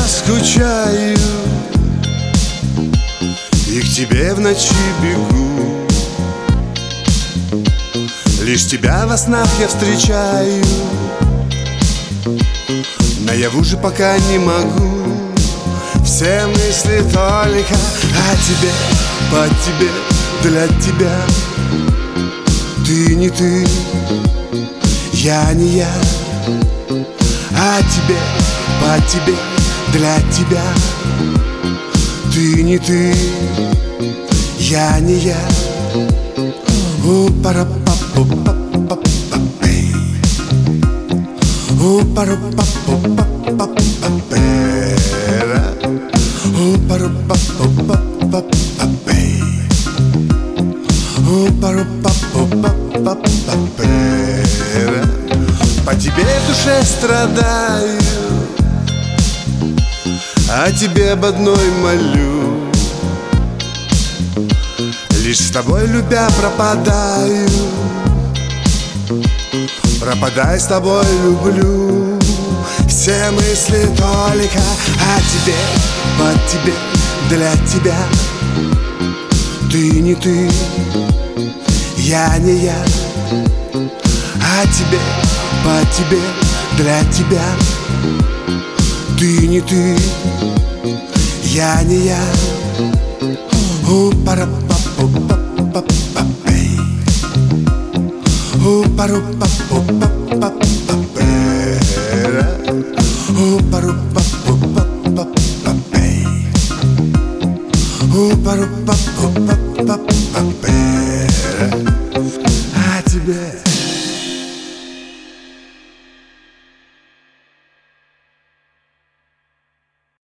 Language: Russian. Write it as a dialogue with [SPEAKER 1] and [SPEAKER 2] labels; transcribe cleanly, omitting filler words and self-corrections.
[SPEAKER 1] скучаю и к тебе в ночи бегу. Лишь тебя во снах я встречаю, наяву же пока не могу. Все мысли только о тебе, по тебе, для тебя. Ты не ты, я не я. О тебе, по тебе, для тебя. Ты не ты, я не я. У-пара-па-пу-па-па-па-пэй. У-пару-па-пу-па-па-па-пэра. У-пару-па-пу-па-па-па-пэй. У-пару-па-пу-па-па-па-пэра. По тебе в душе страдаю, о тебе об одной молю. Лишь с тобой, любя, пропадаю. Пропадай, с тобой люблю. Все мысли только о тебе, по тебе, для тебя. Ты не ты, я не я. О тебе, по тебе, для тебя. Ты не ты, я не я. У-пара-па-пу-па-па-па-пэй. У-пару-па-пу-па-па-па-пэра. У-пару-па-пу-па-па-па-пэй. У-пару-па-пу-па-па-пэра.